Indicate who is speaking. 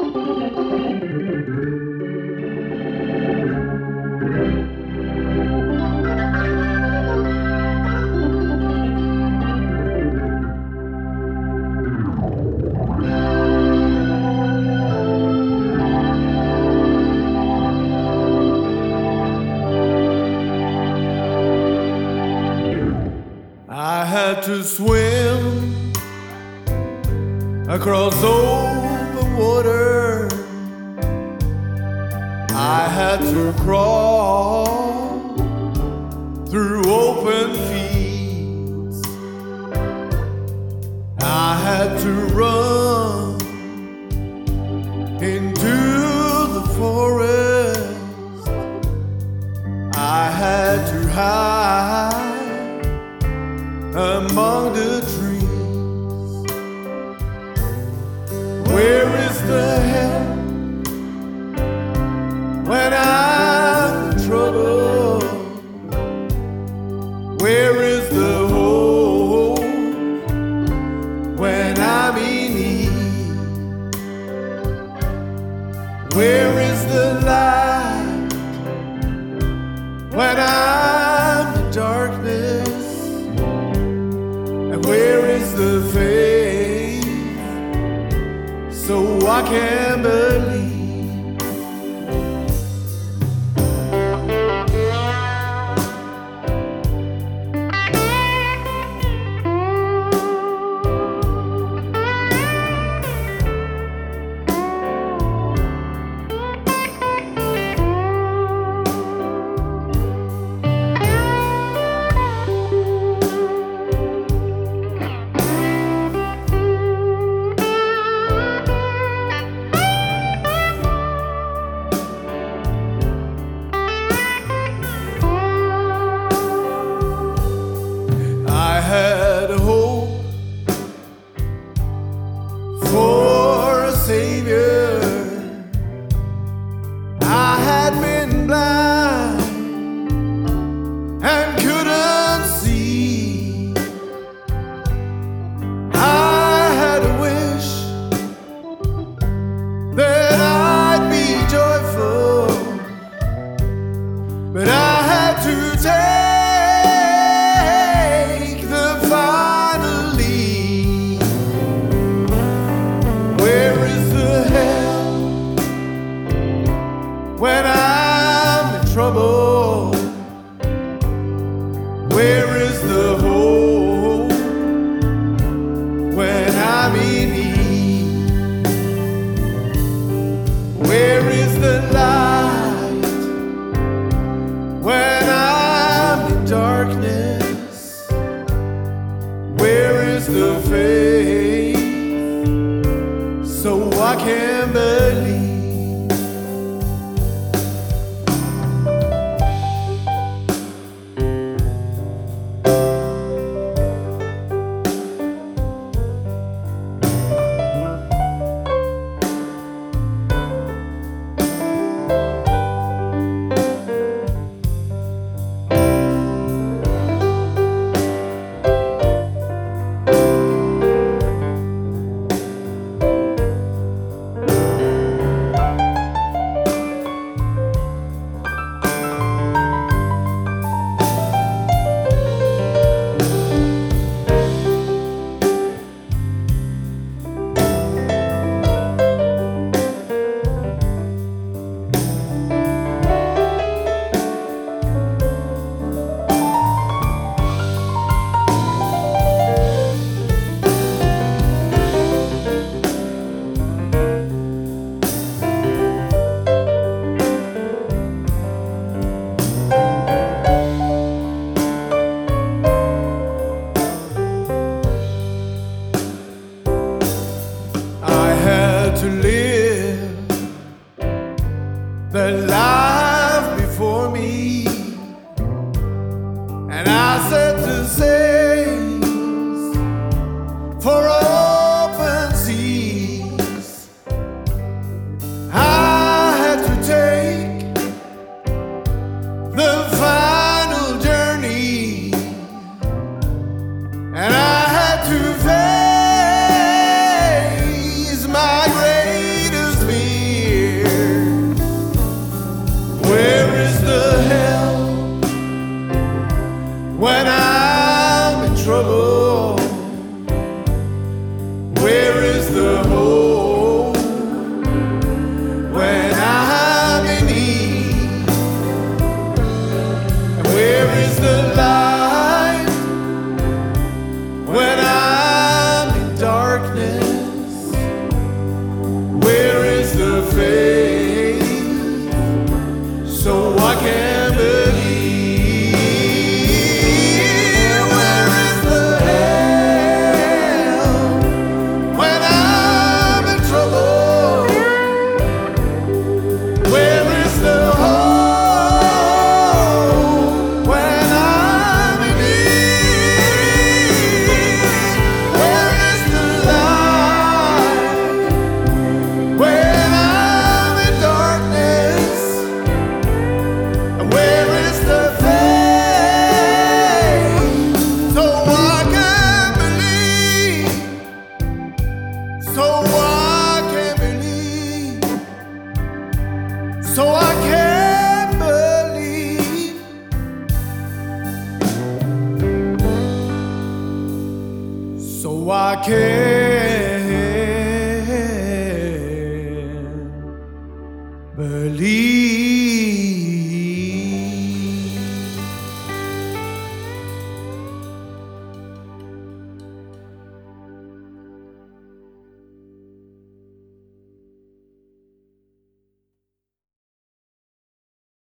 Speaker 1: I had to swim across open water. I had to crawl through open fields. I had to run into the forest. I had to hide among the trees. Where is the help when I'm in trouble? Where is the hope when I'm in need? Where is the light when I'm in darkness? Where is the faith so I can believe? I had hope for a savior. I had been blind and couldn't see. I had a wish that I'd be joyful, but I had to take when I'm in trouble. Where is the hope when I'm in need? Where is the light when I'm in darkness? Where is the faith so I can believe? when I'm in darkness? Where is the faith so I can believe? Where is the help when I'm in trouble? Where is the hope when I'm in need? Where is the light when I'm in darkness? And where is the faith so I can believe? So I can believe. So I can believe. So I can